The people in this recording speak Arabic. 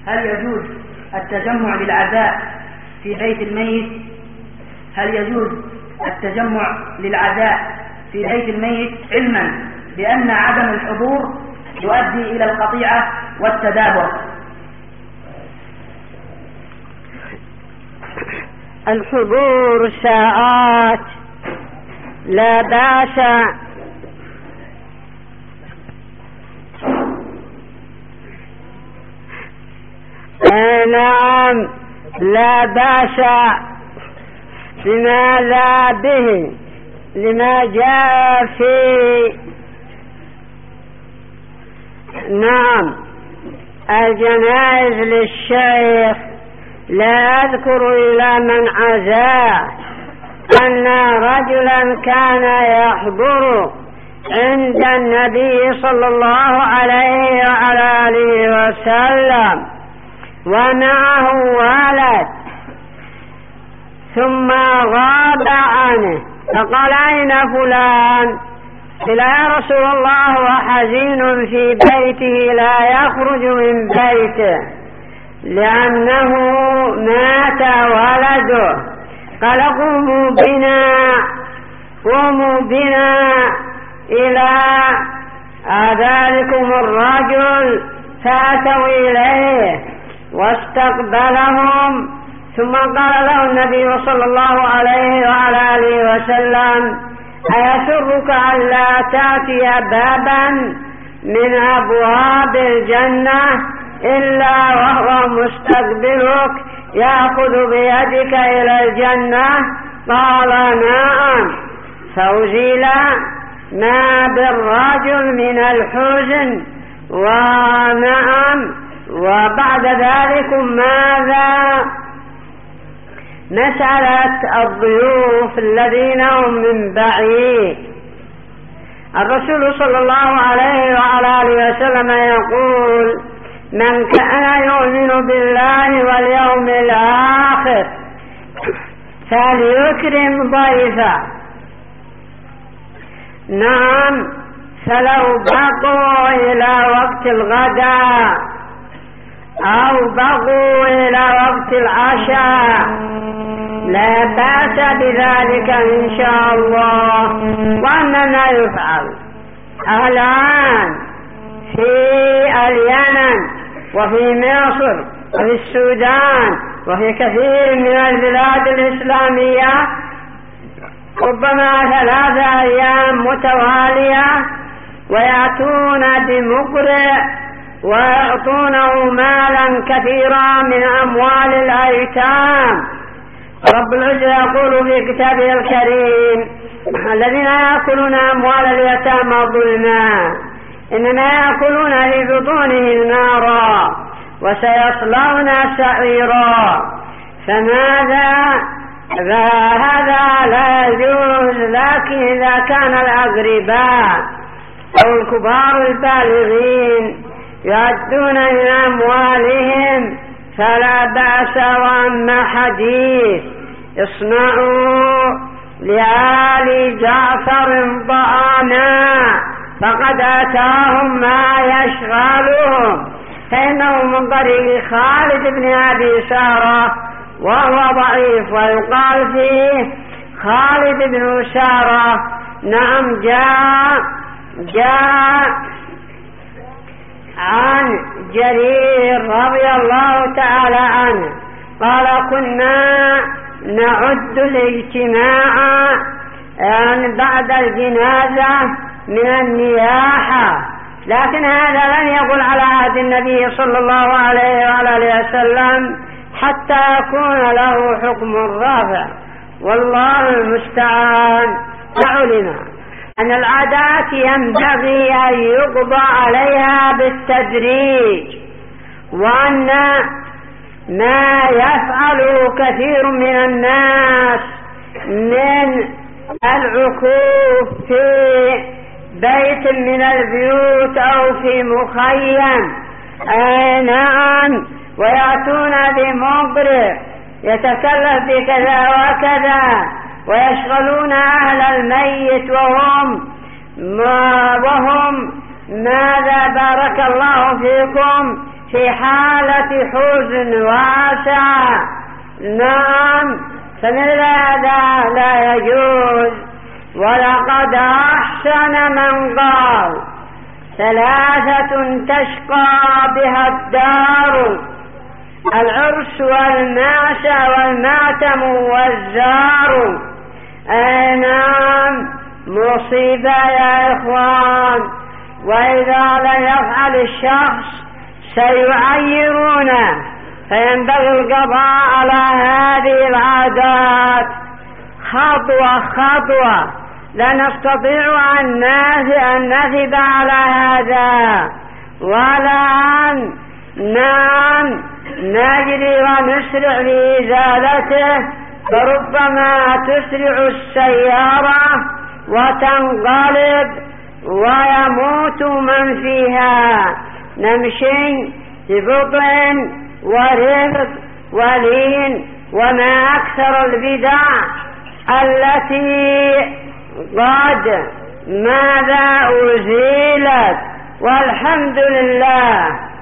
هل يجوز التجمع للعزاء في بيت الميت؟ هل يجوز التجمع للعزاء في بيت الميت علما بأن عدم الحضور يؤدي إلى القطيعة والتدابر؟ الحضور ساعات لا بأس نعم لا بأس لماذا به لما جاء في نعم الجنائز للشيخ. لا أذكر إلى من عزاه أن رجلا كان يحضر عند النبي صلى الله عليه وعلى آله وسلم ومعه ولد ثم غاب عنه فقال أين فلان؟ قال يا رسول الله وحزين في بيته لا يخرج من بيته لأنه مات ولده. قال قوموا بنا إلى ذلكم الرجل فأتوا إليه واستقبلهم ثم قال له النبي صلى الله عليه وعلى آله وسلم أيسرك ألا تأتي بابا من أبواب الجنة إلا وهو مستقبلك يأخذ بيدك إلى الجنة؟ قال نعم. فأزيل ما بالرجل من الحزن ونعم. وبعد ذلك ماذا؟ مسألة الضيوف الذين هم من بعيد. الرسول صلى الله عليه وعلى آله وسلم يقول من كان يؤمن بالله واليوم الآخر فليكرم ضيفه. نعم. فلو بقوا إلى وقت الغداء أو بقوا إلى وقت العشاء لا بأس بذلك إن شاء الله. وأننا يفعل الآن في اليمن وفي مصر وفي السودان وفي كثير من البلاد الإسلامية ربما 3 أيام متوالية ويأتون بمقرئ ويعطونه مالا كثيرا من أموال الأيتام. رب العزة يقول في كتابه الكريم الذين يأكلون أموال اليتامى ظلما إنما يأكلون في بطونهم نارا وسيصلون سعيرا. فماذا؟ هذا لا يجوز. لكن إذا كان الأقرباء أو الكبار البالغين يؤدون من أموالهم فلا بأس. وأما حديث اصنعوا لآل جعفر طعاما فقد أتاهم ما يشغلهم فإنه من طريق خالد بن أبي سارة وهو ضعيف ويقال فيه خالد بن سارة. نعم. جاء عن جرير رضي الله تعالى عنه قال كنا نعد الاجتماع بعد الجنازة من النياحة. لكن هذا لن يقول على عهد النبي صلى الله عليه وآله وسلم حتى يكون له حكم الرافع والله المستعان. فعلم أن العادات ينبغي أن يقضى عليها بالتدريج وأن ما يفعل كثير من الناس من العكوف في بيت من البيوت أو في مخيم نعم ويأتون بمقرئ يتكلف بكذا وكذا ويشغلون أهل الميت وهم ماذا بارك الله فيكم في حالة حزن واسع. نعم، فمثل هذا لا يجوز. ولقد أحسن من قال 3 تشقى بها الدار: العرس والمعشى والمعتم والزار. نعم، مصيبة يا إخوان. وإذا لم يفعل الشخص سيعيرونه، فينبغي القضاء على هذه العادات خطوة خطوة. لا نستطيع أن نثب على هذا، ولا أن نجري ونسرع لإزالته، فربما تسرع السيارة وتنقلب ويموت من فيها. نمشي ببطء ورفق ولين، وما أكثر البدع التي قد ماذا أزيلت، والحمد لله.